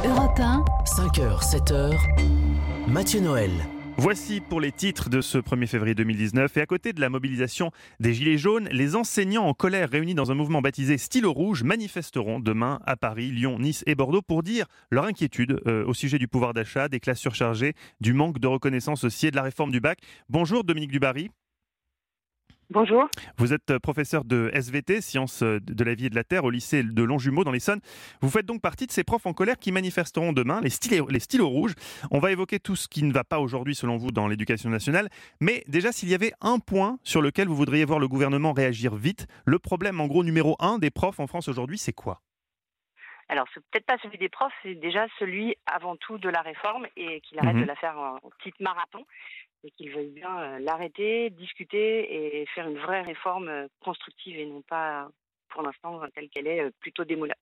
Europe 1, 5h, 7h, Mathieu Noël. Voici pour les titres de ce 1er février 2019. Et à côté de la mobilisation des Gilets jaunes, les enseignants en colère réunis dans un mouvement baptisé Stylo Rouge manifesteront demain à Paris, Lyon, Nice et Bordeaux pour dire leur inquiétude au sujet du pouvoir d'achat, des classes surchargées, du manque de reconnaissance aussi et de la réforme du bac. Bonjour Dominique Dubarry. Bonjour. Vous êtes professeur de SVT, sciences de la vie et de la terre, au lycée de Longjumeau dans l'Essonne. Vous faites donc partie de ces profs en colère qui manifesteront demain, les stylos rouges. On va évoquer tout ce qui ne va pas aujourd'hui selon vous dans l'éducation nationale. Mais déjà, s'il y avait un point sur lequel vous voudriez voir le gouvernement réagir vite, le problème en gros numéro 1 des profs en France aujourd'hui, c'est quoi ? Alors, c'est peut-être pas celui des profs, c'est déjà celui avant tout de la réforme et qu'il arrête de la faire en petite marathon et qu'il veuille bien l'arrêter, discuter et faire une vraie réforme constructive et non pas, pour l'instant, telle qu'elle est, plutôt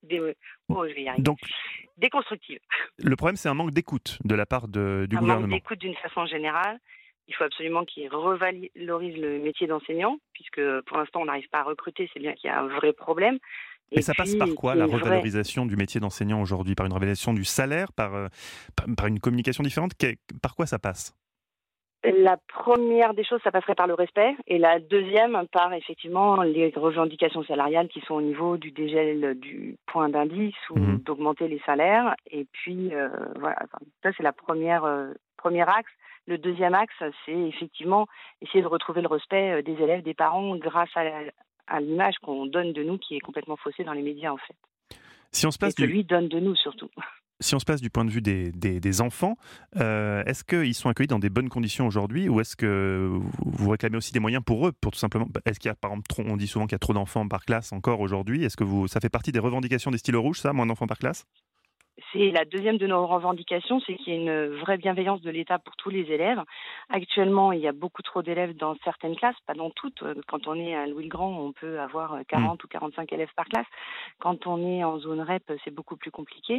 déconstructive. Le problème, c'est un manque d'écoute de la part du gouvernement. Un manque d'écoute d'une façon générale. Il faut absolument qu'il revalorise le métier d'enseignant, puisque pour l'instant, on n'arrive pas à recruter, c'est bien qu'il y a un vrai problème. Et ça passe par quoi, la revalorisation du métier d'enseignant aujourd'hui ? Par une revalorisation du salaire, par une communication différente ? Par quoi ça passe ? La première des choses, ça passerait par le respect. Et la deuxième, par effectivement les revendications salariales qui sont au niveau du dégel du point d'indice ou d'augmenter les salaires. Et puis, voilà, ça c'est la premier axe. Le deuxième axe, c'est effectivement essayer de retrouver le respect des élèves, des parents, grâce à l'image qu'on donne de nous qui est complètement faussée dans les médias en fait. Si on se place et que lui donne de nous surtout. Si on se place du point de vue des enfants, est-ce qu'ils sont accueillis dans des bonnes conditions aujourd'hui ou est-ce que vous réclamez aussi des moyens pour eux, pour tout simplement, est-ce qu'il y a par exemple on dit souvent qu'il y a trop d'enfants par classe encore aujourd'hui, est-ce que ça fait partie des revendications des stylos rouges, ça, moins d'enfants par classe ? C'est la deuxième de nos revendications, c'est qu'il y ait une vraie bienveillance de l'État pour tous les élèves. Actuellement, il y a beaucoup trop d'élèves dans certaines classes, pas dans toutes. Quand on est à Louis-le-Grand, on peut avoir 40 ou 45 élèves par classe. Quand on est en zone REP, c'est beaucoup plus compliqué.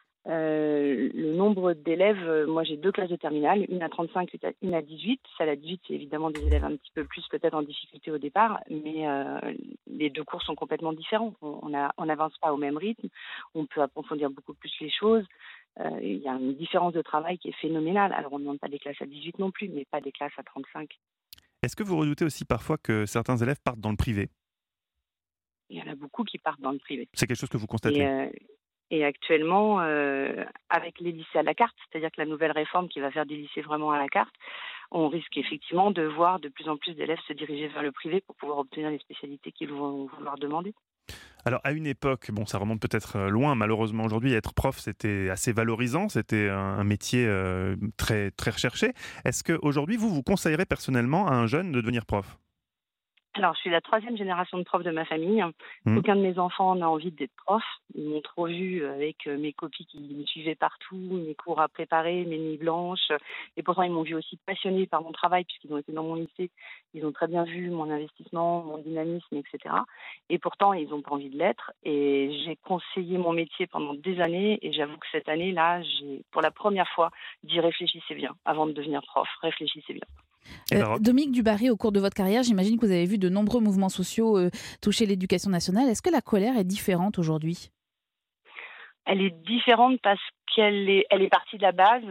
Le nombre d'élèves, moi j'ai 2 classes de terminale, une à 35, une à 18. Celle à 18, c'est évidemment des élèves un petit peu plus peut-être en difficulté au départ, mais les 2 cours sont complètement différents. On n'avance pas au même rythme, on peut approfondir beaucoup plus les choses. Il y a une différence de travail qui est phénoménale. Alors on ne demande pas des classes à 18 non plus, mais pas des classes à 35. Est-ce que vous redoutez aussi parfois que certains élèves partent dans le privé ? Il y en a beaucoup qui partent dans le privé. C'est quelque chose que vous constatez ? Et actuellement, avec les lycées à la carte, c'est-à-dire que la nouvelle réforme qui va faire des lycées vraiment à la carte, on risque effectivement de voir de plus en plus d'élèves se diriger vers le privé pour pouvoir obtenir les spécialités qu'ils vont vouloir demander. Alors, à une époque, ça remonte peut-être loin, malheureusement aujourd'hui, être prof, c'était assez valorisant, c'était un métier très, très recherché. Est-ce qu'aujourd'hui, vous conseillerez personnellement à un jeune de devenir prof ? Alors, je suis la 3e génération de profs de ma famille. Aucun de mes enfants n'a envie d'être prof. Ils m'ont trop vu avec mes copies qui me suivaient partout, mes cours à préparer, mes nuits blanches. Et pourtant, ils m'ont vu aussi passionnée par mon travail puisqu'ils ont été dans mon lycée. Ils ont très bien vu mon investissement, mon dynamisme, etc. Et pourtant, ils n'ont pas envie de l'être. Et j'ai conseillé mon métier pendant des années. Et j'avoue que cette année-là, j'ai pour la première fois dit réfléchissez bien avant de devenir prof. Réfléchissez bien. Dominique Dubarry, au cours de votre carrière, j'imagine que vous avez vu de nombreux mouvements sociaux toucher l'éducation nationale. Est-ce que la colère est différente aujourd'hui ? Elle est différente parce qu'elle est partie de la base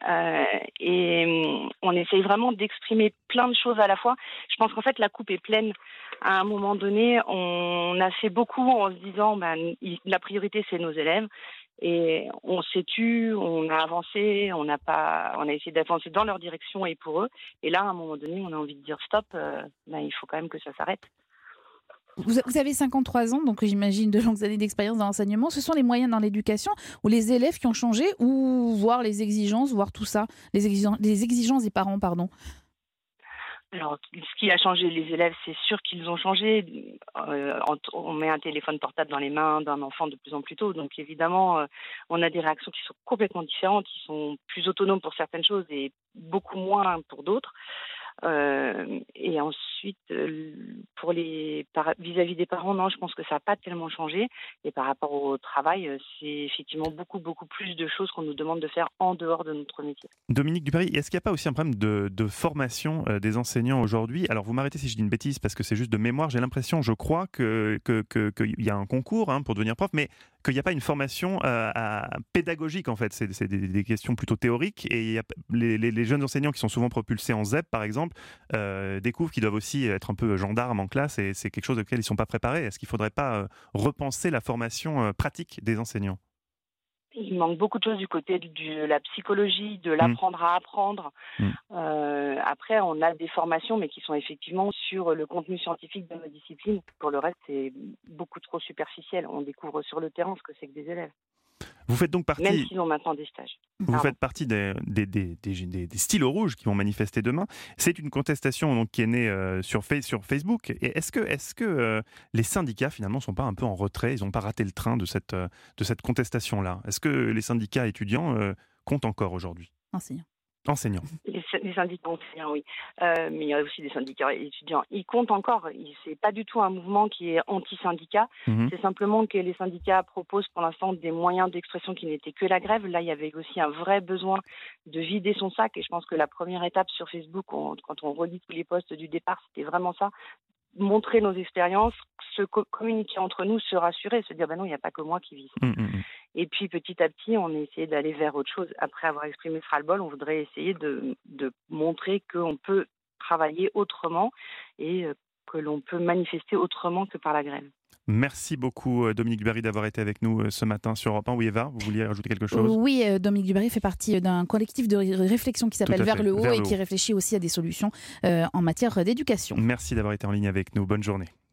et on essaye vraiment d'exprimer plein de choses à la fois. Je pense qu'en fait, la coupe est pleine. À un moment donné, on a fait beaucoup en se disant la priorité, c'est nos élèves. Et on s'est tu, on a avancé, on a essayé d'avancer dans leur direction et pour eux. Et là, à un moment donné, on a envie de dire stop, il faut quand même que ça s'arrête. Vous avez 53 ans, donc j'imagine de longues années d'expérience dans l'enseignement. Ce sont les moyens dans l'éducation ou les élèves qui ont changé ou voir les exigences, voir tout ça, les exigences des parents, pardon. Alors, ce qui a changé, les élèves, c'est sûr qu'ils ont changé. On met un téléphone portable dans les mains d'un enfant de plus en plus tôt. Donc, évidemment, on a des réactions qui sont complètement différentes. Ils sont plus autonomes pour certaines choses et beaucoup moins pour d'autres. Et ensuite, vis-à-vis des parents, non, je pense que ça n'a pas tellement changé. Et par rapport au travail, c'est effectivement beaucoup, beaucoup plus de choses qu'on nous demande de faire en dehors de notre métier. Dominique Dubarry, est-ce qu'il n'y a pas aussi un problème de formation des enseignants aujourd'hui ? Alors, vous m'arrêtez si je dis une bêtise, parce que c'est juste de mémoire. J'ai l'impression, je crois, qu'il y a un concours pour devenir prof, mais qu'il n'y a pas une formation pédagogique en fait. C'est des questions plutôt théoriques et les jeunes enseignants qui sont souvent propulsés en ZEP par exemple découvrent qu'ils doivent aussi être un peu gendarmes en classe et c'est quelque chose auquel ils ne sont pas préparés. Est-ce qu'il ne faudrait pas repenser la formation pratique des enseignants ? Il manque beaucoup de choses du côté de la psychologie, de l'apprendre à apprendre. Après, on a des formations, mais qui sont effectivement sur le contenu scientifique de nos disciplines. Pour le reste, c'est beaucoup trop superficiel. On découvre sur le terrain ce que c'est que des élèves. Vous faites donc partie... Même s'ils ont maintenant des stages. Vous faites partie des stylos rouges qui vont manifester demain. C'est une contestation donc, qui est née sur Facebook. Et est-ce que les syndicats, finalement, ne sont pas un peu en retrait ? Ils n'ont pas raté le train de cette contestation-là ? Est-ce que les syndicats étudiants comptent encore aujourd'hui ? Enseignants. Les syndicats enseignants, oui. Mais il y a aussi des syndicats étudiants. Ils comptent encore. C'est pas du tout un mouvement qui est anti-syndicat. C'est simplement que les syndicats proposent pour l'instant des moyens d'expression qui n'étaient que la grève. Là, il y avait aussi un vrai besoin de vider son sac. Et je pense que la première étape sur Facebook, quand on relit tous les posts du départ, c'était vraiment ça. Montrer nos expériences, se communiquer entre nous, se rassurer, se dire non, il n'y a pas que moi qui vis ça. Et puis petit à petit, on a essayé d'aller vers autre chose. Après avoir exprimé ce ras-le-bol, on voudrait essayer de montrer qu'on peut travailler autrement et que l'on peut manifester autrement que par la grève. Merci beaucoup Dominique Dubarry d'avoir été avec nous ce matin sur Europe 1. Oui Eva, vous vouliez rajouter quelque chose ? Oui, Dominique Dubarry fait partie d'un collectif de réflexion qui s'appelle Vers le haut et qui réfléchit aussi à des solutions en matière d'éducation. Merci d'avoir été en ligne avec nous. Bonne journée.